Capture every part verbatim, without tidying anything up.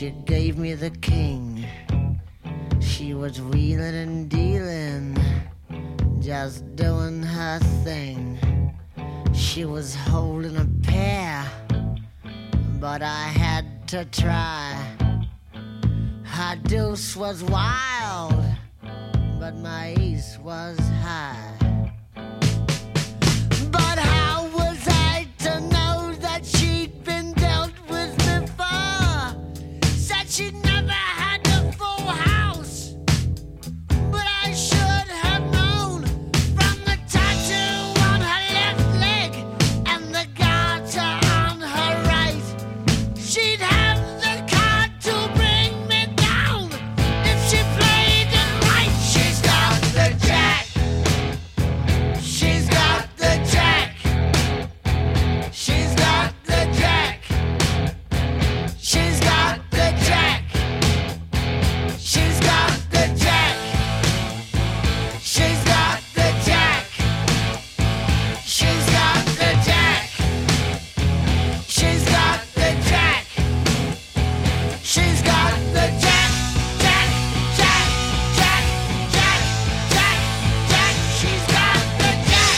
She gave me the king. She was wheeling and dealing, just doing her thing. She was holding a pair, but I had to try. Her deuce was wild, but my ace was high. But how was I to know that she'd been dealt with before? Said she'd never had the full house, but I should have known from the tattoo on her left leg and the garter on her right. She'd have the card to bring me down if she played it right. She's got the jack. She's got the jack. She's got the jack. She's got the jack. She's got the jack. She's got the jack. She's got the jack. She's got the jack. She's got the jack. Jack, jack, jack, jack, jack, jack. She's got the jack.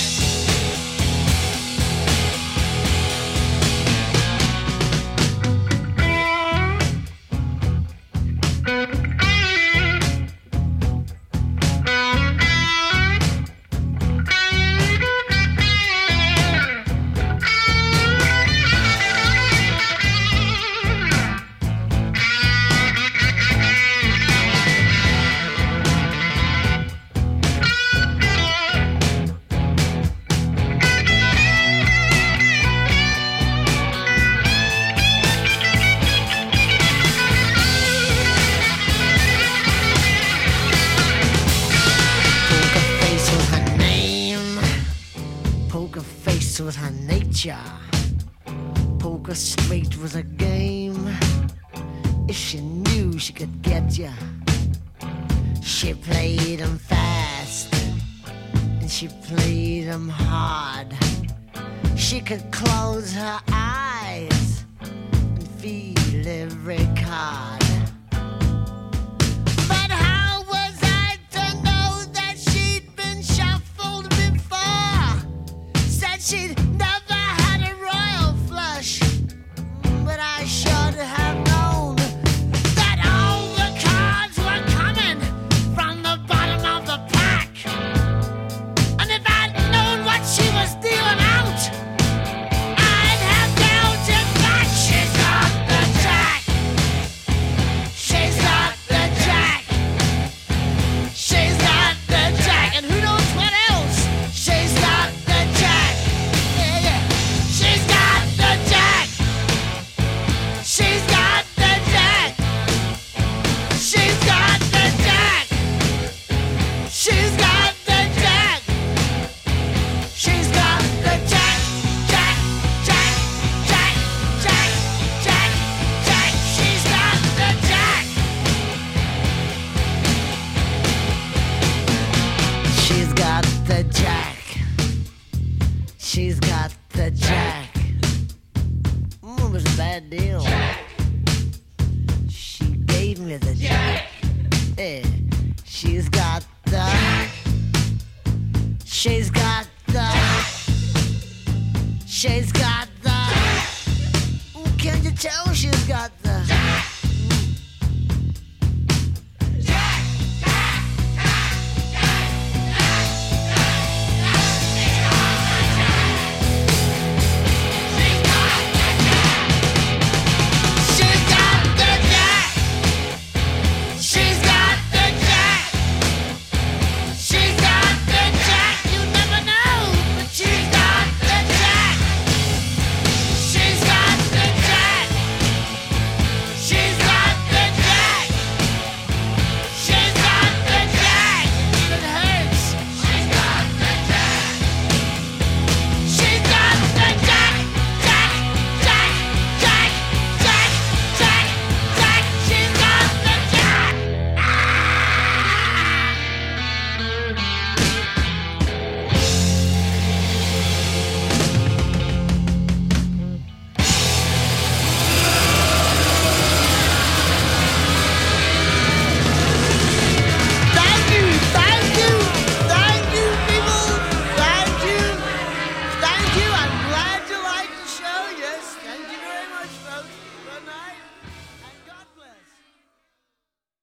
Poker face was her nature. Poker straight was a game. If she knew she could get ya, she played 'em fast and she played 'em hard. She could close her eyes and feel every card.